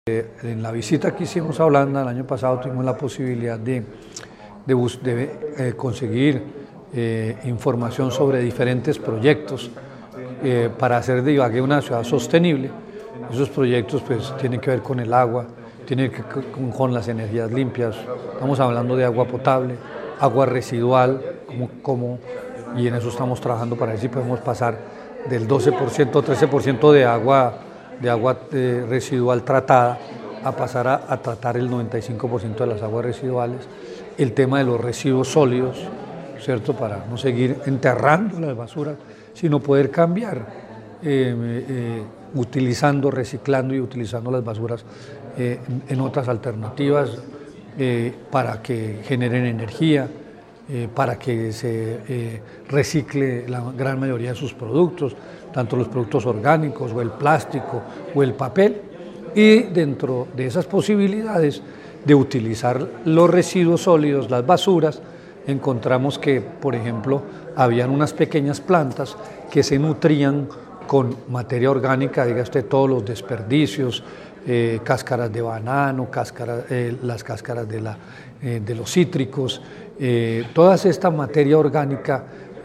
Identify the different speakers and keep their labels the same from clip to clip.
Speaker 1: En la visita que hicimos a Holanda el año pasado tuvimos la posibilidad de conseguir información sobre diferentes proyectos para hacer de Ibagué una ciudad sostenible. Esos proyectos pues tienen que ver con el agua, tienen que ver con las energías limpias, estamos hablando de agua potable, agua residual, y en eso estamos trabajando para ver si podemos pasar del 12% o 13% de agua residual tratada a pasar a tratar el 95% de las aguas residuales, el tema de los residuos sólidos, ¿cierto? Para no seguir enterrando las basuras, sino poder cambiar, utilizando, reciclando y utilizando las basuras en otras alternativas para que generen energía, para que se recicle la gran mayoría de sus productos, tanto los productos orgánicos o el plástico o el papel, y dentro de esas posibilidades de utilizar los residuos sólidos, las basuras, encontramos que, por ejemplo, habían unas pequeñas plantas que se nutrían con materia orgánica, diga usted, todos los desperdicios, cáscaras de banano, las cáscaras de los cítricos, toda esta materia orgánica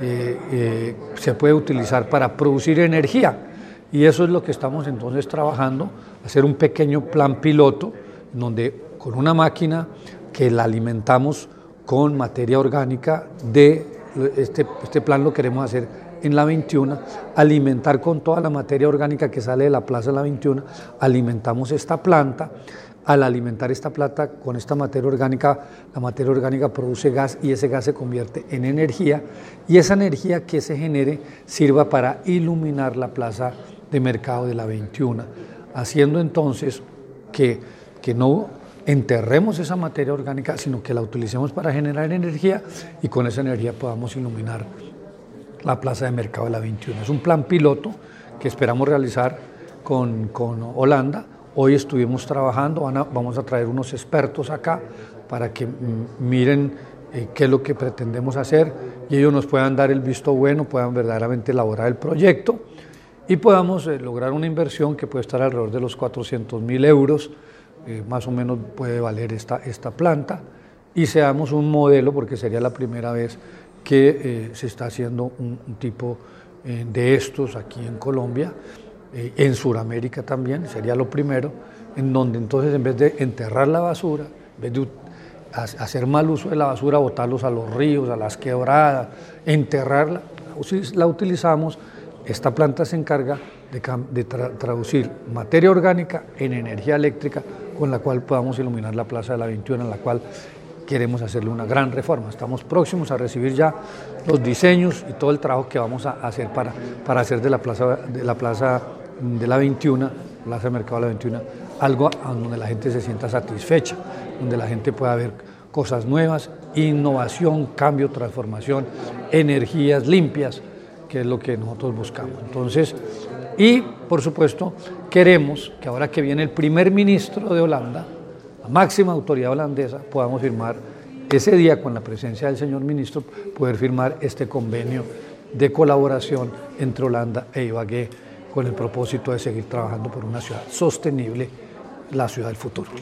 Speaker 1: se puede utilizar para producir energía, y eso es lo que estamos entonces trabajando, hacer un pequeño plan piloto donde con una máquina que la alimentamos con materia orgánica de este plan lo queremos hacer en la 21, alimentar con toda la materia orgánica que sale de la plaza de la 21, alimentamos esta planta. Al alimentar esta planta con esta materia orgánica, la materia orgánica produce gas y ese gas se convierte en energía, y esa energía que se genere sirva para iluminar la plaza de mercado de la 21, haciendo entonces que no enterremos esa materia orgánica, sino que la utilicemos para generar energía y con esa energía podamos iluminar la plaza de mercado de la 21. Es un plan piloto que esperamos realizar con Holanda. Hoy estuvimos trabajando, vamos a traer unos expertos acá para que miren qué es lo que pretendemos hacer y ellos nos puedan dar el visto bueno, puedan verdaderamente elaborar el proyecto y podamos lograr una inversión que puede estar alrededor de los 400.000 euros, más o menos puede valer esta planta, y seamos un modelo, porque sería la primera vez que se está haciendo un tipo de estos aquí en Colombia. En Sudamérica también, sería lo primero, en donde entonces en vez de enterrar la basura, en vez de hacer mal uso de la basura, botarlos a los ríos, a las quebradas, enterrarla, la utilizamos. Esta planta se encarga de traducir materia orgánica en energía eléctrica con la cual podamos iluminar la plaza de la 21, en la cual queremos hacerle una gran reforma. Estamos próximos a recibir ya los diseños y todo el trabajo que vamos a hacer para hacer de la plaza de la 21, plaza de mercado de la 21, algo donde la gente se sienta satisfecha, donde la gente pueda ver cosas nuevas, innovación, cambio, transformación, energías limpias, que es lo que nosotros buscamos. Entonces, y por supuesto, queremos que ahora que viene el primer ministro de Holanda, la máxima autoridad holandesa, podamos firmar ese día con la presencia del señor ministro, poder firmar este convenio de colaboración entre Holanda e Ibagué con el propósito de seguir trabajando por una ciudad sostenible, la ciudad del futuro.